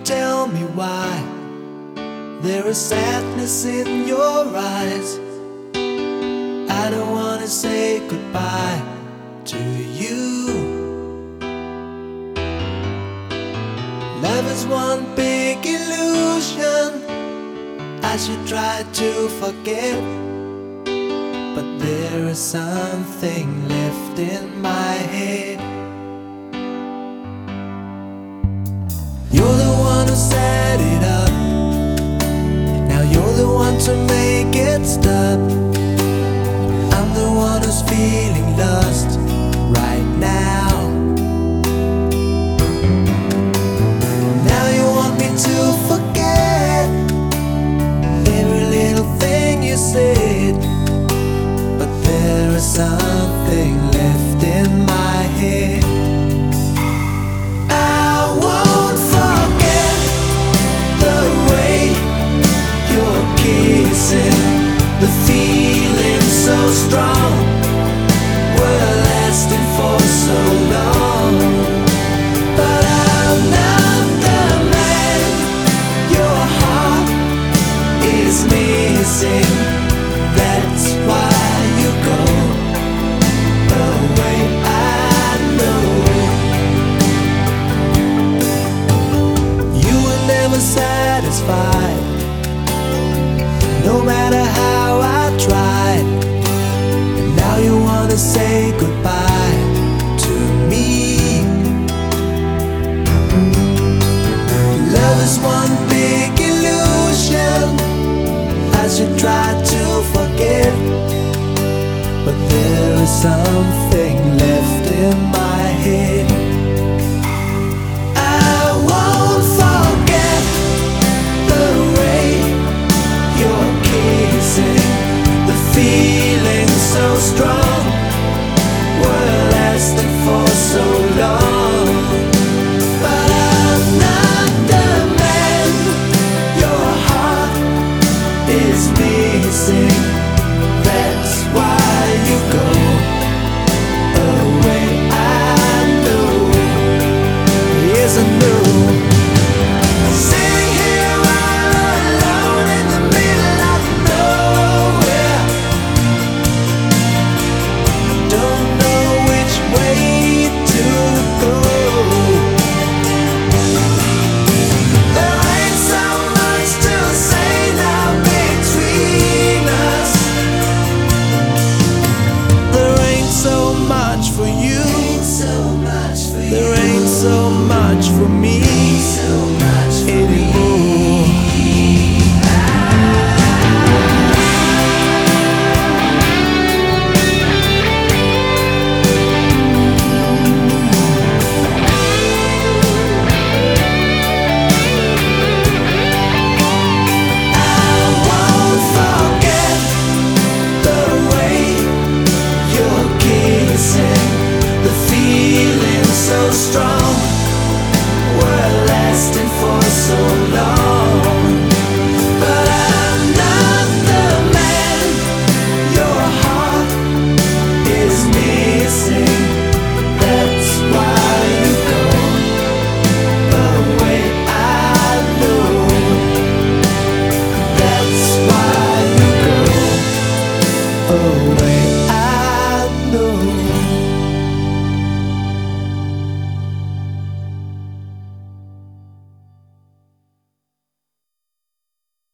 tell me why there is sadness in your eyes. I don't wanna say goodbye to you. Love is one big illusion I should try to forget, but there is something left in my head. You're the one who set it up, now you're the one to make it stop. I'm the one who's feeling lost right now. Now you want me to forget every little thing you said, but there is something left in my head. I won't forget the way you're kissing, the feeling so strong, we're lasting for so long. But I'm not the man your heart is missing. That's why you go away, I know. You were never satisfied, no matter how I tried. And now you wanna say goodbye to me. Love is one big illusion I should try to forget, but there is something left in my head. I won't forget the way you're kissing, the feeling so strong, we're lasting for so long. But I'm not the man your heart is missing.